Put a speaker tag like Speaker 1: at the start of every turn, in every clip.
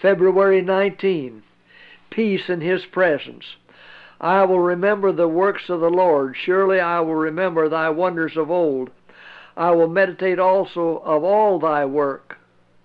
Speaker 1: February 19. Peace in His presence. I will remember the works of the Lord. Surely I will remember thy wonders of old. I will meditate also of all thy work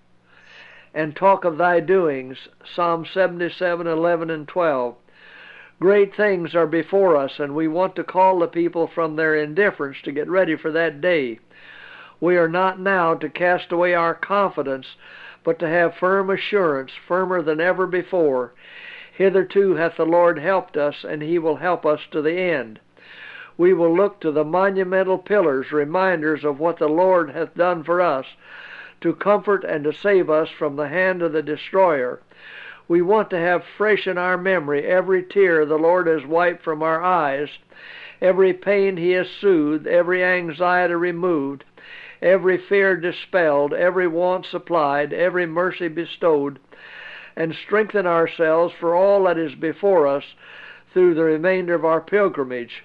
Speaker 1: and talk of thy doings. Psalm 77:11 and 12. Great things are before us, and we want to call the people from their indifference to get ready for that day. We are not now to cast away our confidence, but to have firm assurance, firmer than ever before. Hitherto hath the Lord helped us, and He will help us to the end. We will look to the monumental pillars, reminders of what the Lord hath done for us, to comfort and to save us from the hand of the destroyer. We want to have fresh in our memory every tear the Lord has wiped from our eyes, every pain He has soothed, every anxiety removed, every fear dispelled, every want supplied, every mercy bestowed, and strengthen ourselves for all that is before us through the remainder of our pilgrimage.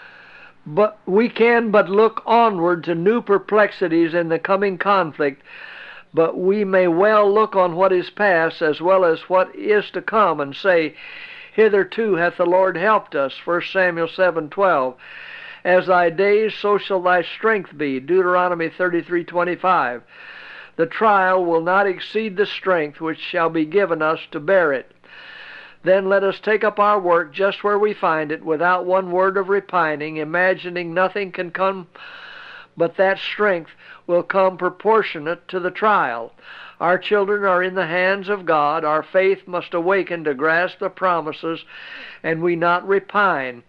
Speaker 1: But we can but look onward to new perplexities in the coming conflict, but we may well look on what is past as well as what is to come and say, Hitherto hath the Lord helped us, 1 Samuel 7:12. As thy days, so shall thy strength be, Deuteronomy 33:25. The trial will not exceed the strength which shall be given us to bear it. Then let us take up our work just where we find it, without one word of repining, imagining nothing can come but that strength will come proportionate to the trial. Our children are in the hands of God. Our faith must awaken to grasp the promises, and we not repine.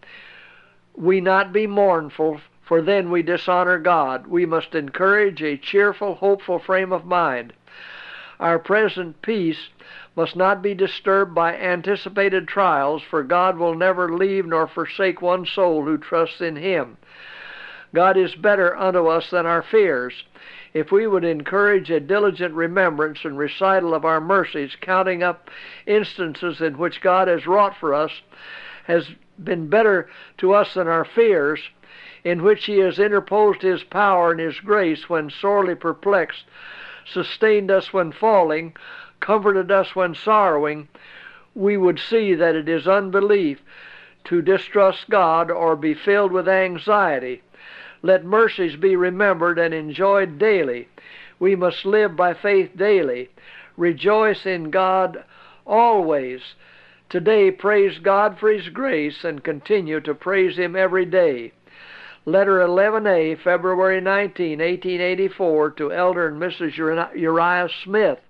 Speaker 1: We not be mournful, for then we dishonor God. We must encourage a cheerful, hopeful frame of mind. Our present peace must not be disturbed by anticipated trials, for God will never leave nor forsake one soul who trusts in Him. God is better unto us than our fears. If we would encourage a diligent remembrance and recital of our mercies, counting up instances in which God has wrought for us, has been better to us than our fears, in which He has interposed His power and His grace when sorely perplexed, sustained us when falling, comforted us when sorrowing, we would see that it is unbelief to distrust God or be filled with anxiety. Let mercies be remembered and enjoyed daily. We must live by faith daily. Rejoice in God always. Today praise God for His grace and continue to praise Him every day. Letter 11A, February 19, 1884, to Elder and Mrs. Uriah Smith.